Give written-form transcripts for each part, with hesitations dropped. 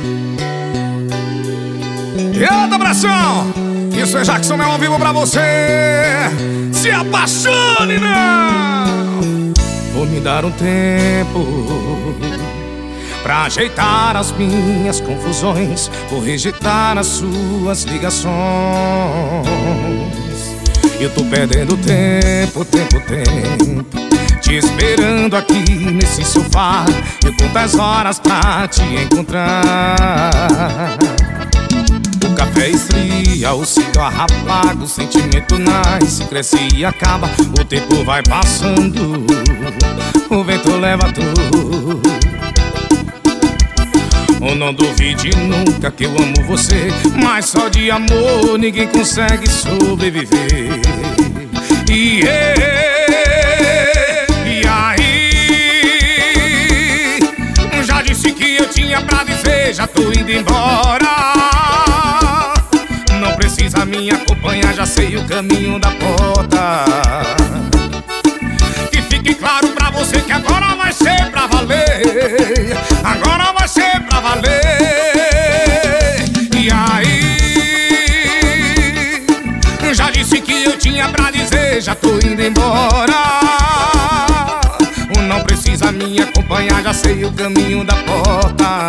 Eita, pressão! Isso é Jackson Mel ao vivo pra você. Se apaixone, não! Vou me dar um tempo pra ajeitar as minhas confusões. Vou rejeitar as suas ligações. Eu tô perdendo tempo, te esperando aqui nesse sofá. Eu conto as horas pra te encontrar. O café esfria, o cigarro apaga, o sentimento nasce, cresce e acaba. O tempo vai passando, o vento leva tudo. Oh, não duvide nunca que eu amo você, mas só de amor ninguém consegue sobreviver. E aí, já disse que eu tinha pra dizer, já tô indo embora. Não precisa me acompanhar, já sei o caminho da porta. Que fique claro pra você que agora vai ser pra valer. Agora vai ser pra valer. E aí, já disse que eu tinha pra dizer, já tô indo embora. Não precisa me acompanhar, já sei o caminho da porta.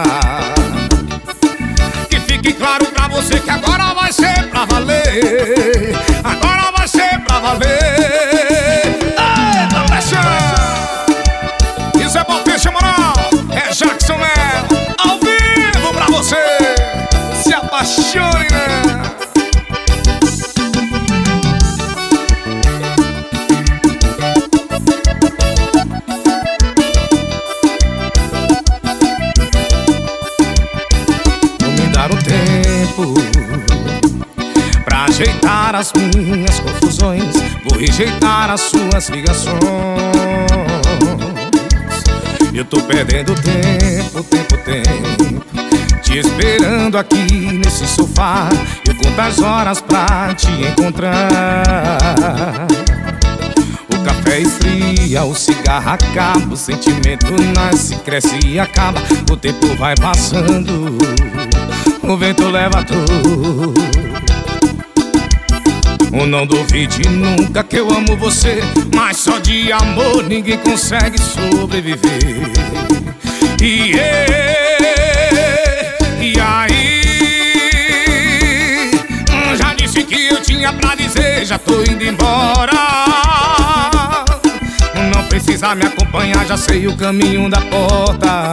Que fique claro pra você que agora vai ser pra valer. Agora vai ser pra valer. Eita, pressão! Isso é potência moral. É Jackson Mel ao vivo pra você. Se apaixone, né? Vou me dar um tempo pra ajeitar as minhas confusões. Vou rejeitar as suas ligações. Eu tô perdendo tempo, te esperando aqui nesse sofá. Eu conto as horas pra te encontrar. O café esfria, o cigarro acaba, o sentimento nasce, cresce e acaba. O tempo vai passando, o vento leva tudo. Não duvide nunca que eu amo você, mas só de amor ninguém consegue sobreviver. E aí, já disse que eu tinha pra dizer, já tô indo embora. Não precisa me acompanhar, já sei o caminho da porta.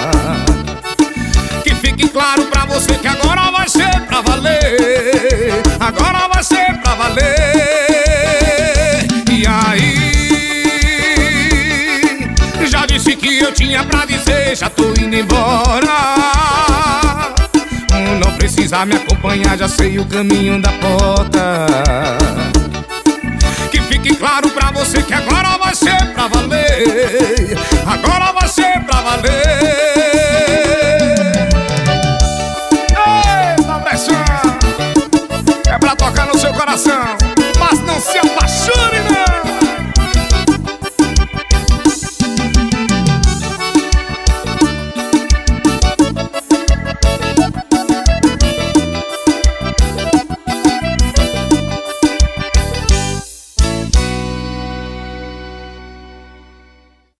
Que fique claro pra você que agora vai ser pra valer. Agora vai ser pra valer. E aí, já disse que eu tinha pra dizer, já tô indo embora. Não precisa me acompanhar, já sei o caminho da porta. Que fique claro pra você que agora vai ser pra valer. Agora vai